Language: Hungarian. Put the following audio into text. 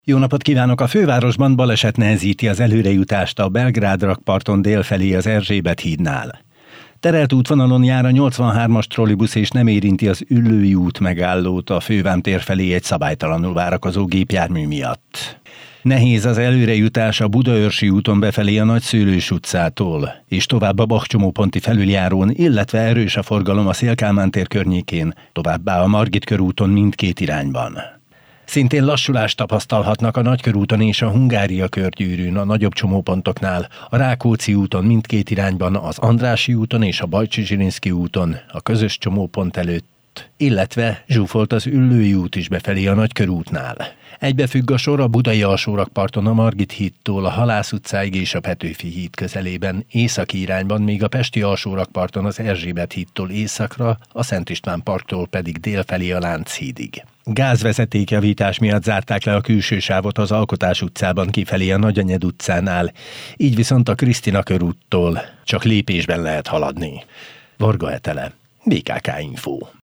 Jó napot kívánok! A fővárosban baleset nehezíti az előrejutást a Belgrád rakparton délfelé az Erzsébet hídnál. Terelt útvonalon jár a 83-as trollibusz és nem érinti az Üllői út megállót a Fővám tér felé egy szabálytalanul várakozó gépjármű miatt. Nehéz az előrejutás a Budaörsi úton befelé a Nagyszőlős utcától, és tovább a Bach-csomóponti felüljárón, illetve erős a forgalom a Széll-Kálmán tér környékén, továbbá a Margit körúton mindkét irányban. Szintén lassulást tapasztalhatnak a Nagykörúton és a Hungária körgyűrűn a nagyobb csomópontoknál, a Rákóczi úton mindkét irányban, az Andrássy úton és a Bajcsy-Zsilinszky úton a közös csomópont előtt, illetve zsúfolt az Üllői út is befelé a Nagykörútnál. Egybefügg a sor a Budai alsórakparton a Margit hídtól a Halász utcáig és a Petőfi híd közelében, északi irányban, míg a pesti alsórakparton az Erzsébet hídtól északra, a Szent István parktól pedig délfelé a Lánchídig. Gázvezetékjavítás miatt zárták le a külső sávot az Alkotás utcában kifelé a Nagyanyed utcánál, így viszont a Krisztina körúttól csak lépésben lehet haladni. Varga Etele, BKK Info.